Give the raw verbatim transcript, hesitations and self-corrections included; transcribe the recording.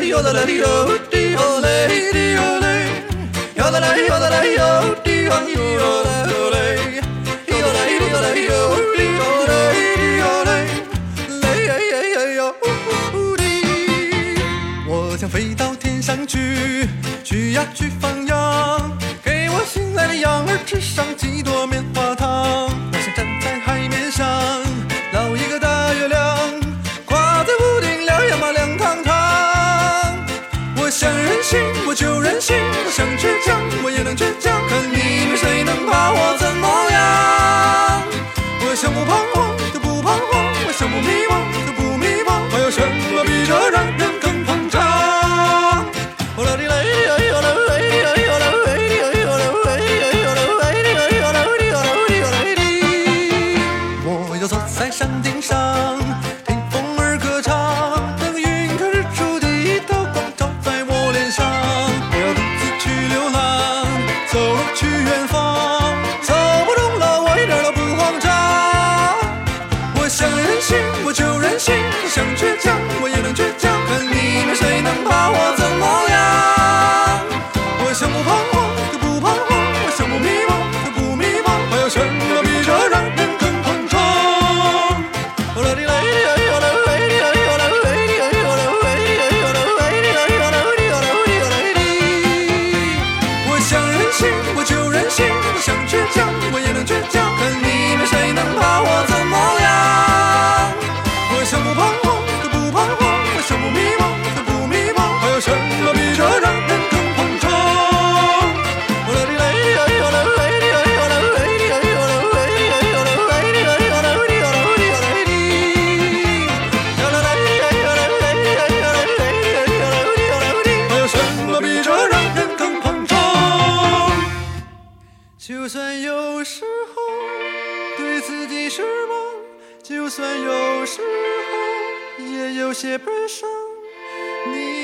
嘞哟啦嘞哟滴哟嘞滴哟嘞，哟啦嘞哟啦嘞哟滴哟哟啦哟嘞，哟啦哟啦哟滴哟嘞滴哟嘞，嘞呀呀呀哟呜滴。我想飞到天上去，去呀去放羊，给我心爱的羊儿吃上几朵棉花糖。我想站在海面上，捞一个大月亮，挂在屋顶獠牙嘛亮堂堂。我想任性，我就任性；我想倔强，我也能倔强。看你们谁能把我怎么样？我想不彷徨就不彷徨，我想不迷惘就不迷惘。还有什么比这让人更膨胀？我要坐在山顶上，听风儿歌唱，等云开日出，第一道光照在我脸上。我要独自去流浪，走路去远方，走不动了我一点都不慌张。我想任性，我就任性；我想倔强，我也能倔强。看你们谁能把我怎么样？我想不彷徨就不彷徨，我想不迷惘就不迷惘。还有什么比这让人更膨胀？我想任性，我就任性；我想倔强，我也能倔强。看你们谁能把我怎么样？我想不彷徨就不彷徨，我想不迷惘就不迷惘。还有什么比这让人更膨胀？还有什么比这让人更膨胀？就算有时候对自己失望，就算有时候也有些悲伤，你